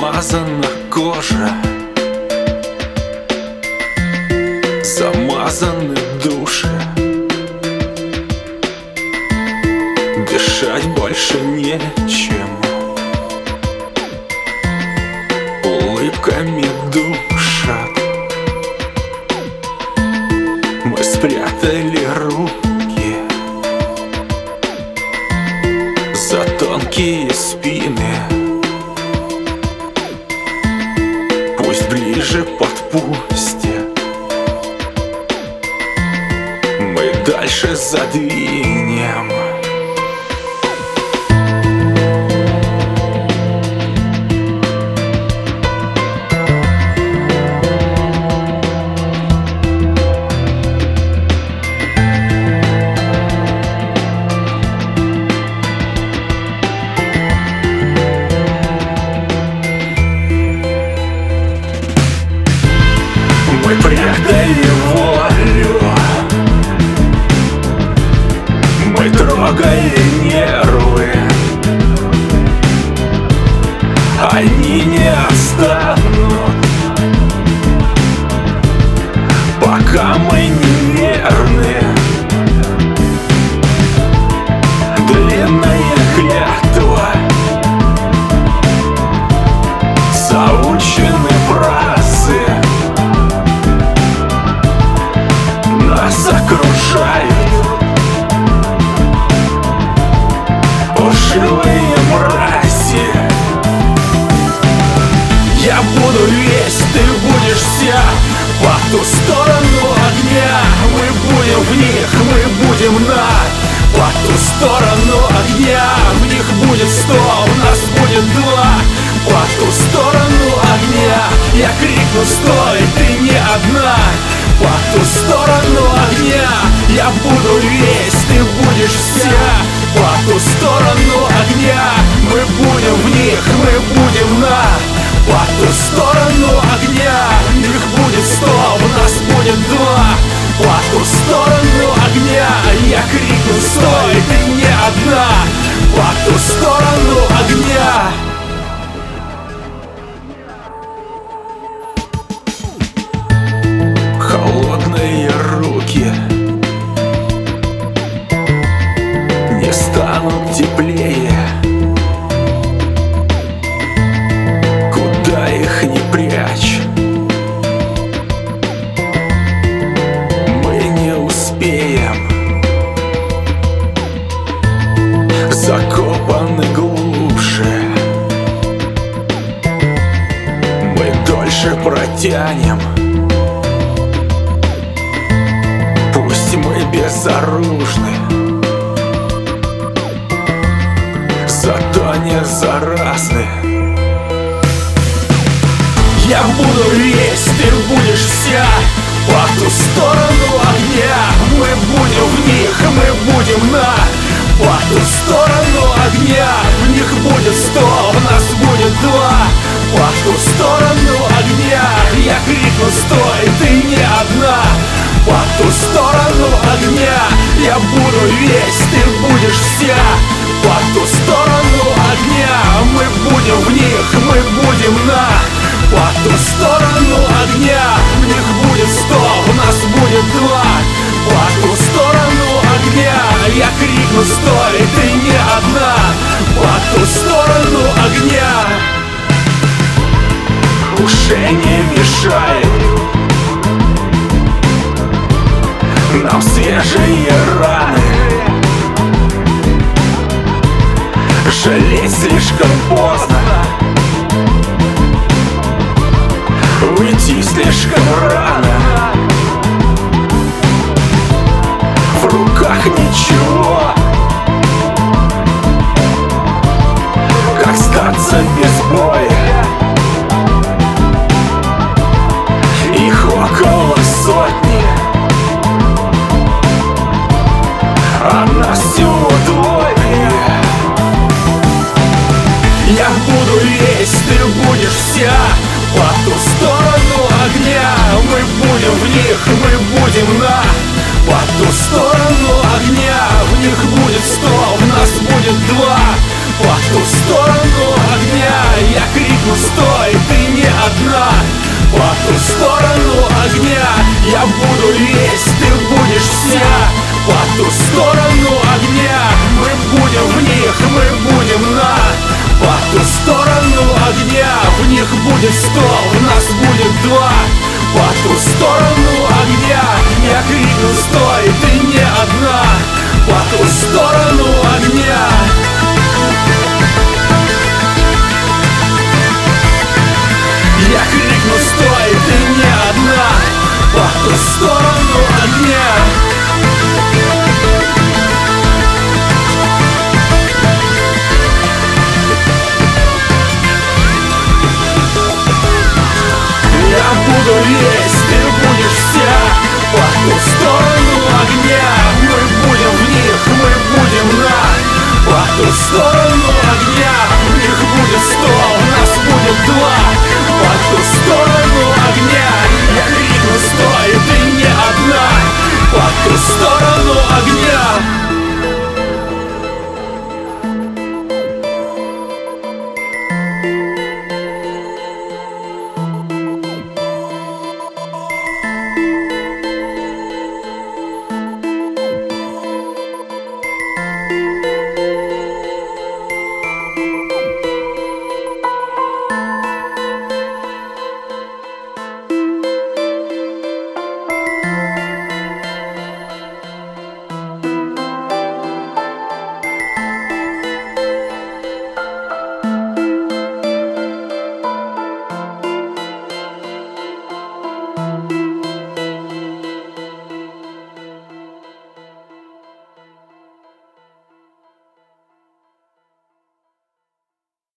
Замазана кожа, замазаны души, дышать больше нечем, улыбками душат. Мы спрятали руки за тонкие спины. Пусть ближе подпустят, мы дальше задвинем. Мы предали волю, мы трогали нервы, они не останут, пока мы неверны. Длинная клятва, заучены фразы нас окружают, лживые мрази. Я буду весь, ты будешь вся, по ту сторону огня. Мы будем в них, мы будем по ту сторону огня. В них будет 100, у нас будет 2. По ту сторону огня я крикну: стой, ты не одна. По ту сторону огня я буду весь, ты будешь вся. По ту сторону огня мы будем в них, мы будем по ту сторону огня. Их будет 100, у нас будет 2. По ту сторону огня я крикну: стой, ты не одна. По ту сторону огня. Холодные руки не станут теплее, куда их не прячь. Мы не успеем, закопаны глубже, мы дольше протянем. Пусть мы безоружны, зато не заразны. Я буду весь, ты будешь вся. По ту сторону огня мы будем в них, мы будем по ту сторону огня. В них будет 100, в нас будет 2. По ту сторону огня я крикну: стой, ты не одна. По ту сторону огня я буду весь, ты будешь вся. По ту сторону огня мы будем в них, мы будем по ту сторону огня. В них будет 100, у нас будет 2. По ту сторону огня я крикну: стой, ты не одна. По ту сторону огня уже не мешает нам свежие раны. Жалеть слишком поздно, уйти слишком рано. В руках ничего, как сдаться без боя. Их около сотни, а нас всего 2. Я буду весь, ты будешь вся. По ту сторону огня мы будем в них, мы будем по ту сторону огня. В них будет 100, в нас будет 2. По ту сторону огня я крикну: стой, одна. По ту сторону огня я буду весь, ты будешь вся. По ту сторону огня мы будем в них, мы будем на. По ту сторону огня в них будет 100, в нас будет 2. По ту сторону огня я крикну: стой, ты не одна. По ту сторону огня.